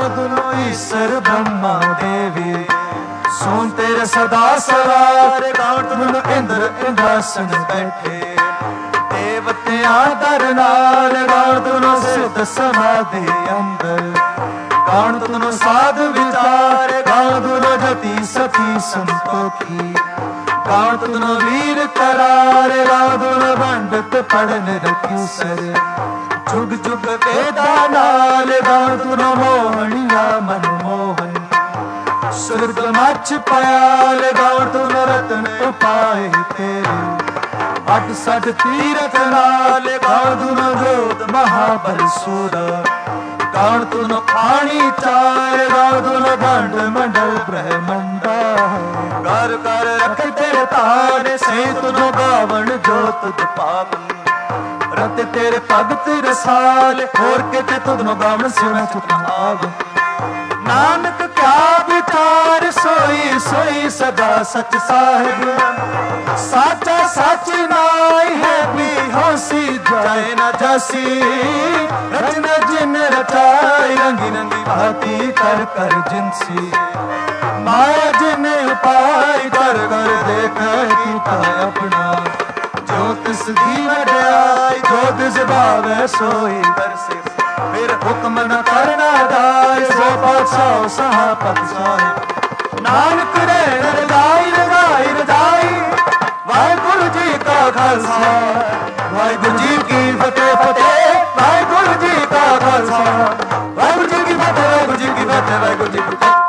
ਈਸਰ ਬ੍ਰਹਮਾ ਦੇਵੀ ਸੋਨ ਤੇਰੇ ਸਦਾ ਸਵਾਰ ਗਾਉਣ ਤੁਨ ਇੰਦਰ ਇੰਦਰਾਸਨ ਬੈਠੇ ਦੇਵਤਿਆਂ ਦਰ ਨਾਲ ਗਾਉਣ ਤੁਨ ਸਿੱਧ ਸਮਾਧੀ ਅੰਦਰ ਗਾਉਣ ਤੁਨ ਸਾਧ ਵਿਚਾਰ ਗਾਉਣ ਤੁਨ ਜਤੀ ਸਤੀ ਸੰਤੋਖੀ ਗਾਉਣ ਤੁਨ ਵੀਰ ਕਰਾਰ ਗਾਉਣ ਤੁਨ ਪੰਡਤ ਪੜਨ ਰਖੀ ਸਰ ਜੁਗ ਜੁਗ ਵੇਦਾਂ ਨਾਲ ਗਾਉਣ ਤੁਨ ਮੋਹਣੀਆ ਮਨ ਮੋਹਨ ਸੁਰਗ ਮੱਛ ਪਿਆਲ ਗਾਉਣ ਤੁਨ ਰਤਨ ਉਪਾਏ ਤੇਰੇ ਅੱਠ ਸੱਠ ਤੀਰਥ ਨਾਲ ਗਾਉਣ ਤੁਨ ਜੋਤ ਮਹਾਬਲ ਸੂਰਾ ਗਾਉਣ ਤੁਨ ਪਾਣੀ ਚਾਰ ਗਾਉਣ ਤੁਨ ਭੰਡ ਮੰਡਲ ਬ੍ਰਹਮੰਡਾ ਕਰ ਕਰ ਰਖ ਤੇਰੇ ਤਾਰੇ ਸੇ ਤੁਨ ਗਾਵਣ ਜੋਤ ਤੁਧ ਪਾਵਨ ਰਤ ਤੇਰੇ ਭਗਤ ਰਸਾਲ ਹੋਰ ਕਿਤੇ ਤੁਧ ਨੂੰ ਗਾਵਣ ਸਿਵੈ ਚੁੱਪ ਆਵ ਨਾਨਕ ਕਿਆ ਵਿਚਾਰ ਸੋਈ ਸੋਈ ਸਦਾ ਸਚ ਸਾਹਿਬ ਸਾਚਾ ਸਚ ਨਾਈ ਹੈ ਵੀ ਹੋਸੀ ਜਾਏ ਨਾ ਜਾਸੀ ਰਚਨਾ ਜਿਨ ਰਚਾਈ ਰੰਗੀ ਰੰਗੀ ਭਾਤੀ ਕਰ ਕਰ ਜਿਨਸੀ ਮਾਇਆ ਜਿਨ ਉਪਾਈ ਕਰ ਕਰ ਦੇਖ ਕੀਤਾ ਆਪਣਾ ਜੋ ਤਿਸ ਦੀ ਵਡਿਆਈ ਜੋ ਤਿਸ ਭਾਵੈ ਸੋਈ ਵਰਸੇ ਫਿਰ ਹੁਕਮ ਨ ਕਰਨਾ ਦਾਇ ਸੋ ਪਾਤਸ਼ਾਹ ਸਹਾਪਤ ਸਾਹਿਬ ਨਾਨਕ ਰੇ ਰਜਾਈ ਰਜਾਈ ਰਜਾਈ ਵਾਹਿਗੁਰੂ ਜੀ ਕਾ ਖਾਲਸਾ ਵਾਹਿਗੁਰੂ ਜੀ ਕੀ ਫਤਿਹ ਫਤਿਹ ਵਾਹਿਗੁਰੂ ਜੀ ਕਾ ਖਾਲਸਾ ਵਾਹਿਗੁਰੂ ਜੀ ਕੀ ਫਤਿਹ ਵਾਹਿਗੁਰੂ ਜੀ ਕੀ ਫਤਿਹ ਵਾਹਿਗੁਰੂ ਜੀ ਕੀ ਫਤਿਹ।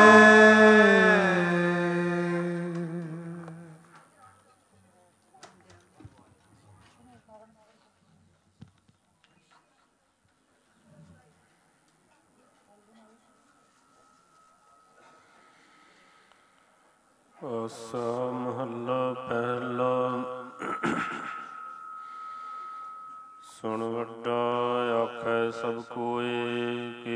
ਆਸਾ ਮਹੱਲਾ ਪਹਿਲਾ। ਸੁਣ ਵੱਡਾ ਆਖੈ ਸਭ ਕੋਇ।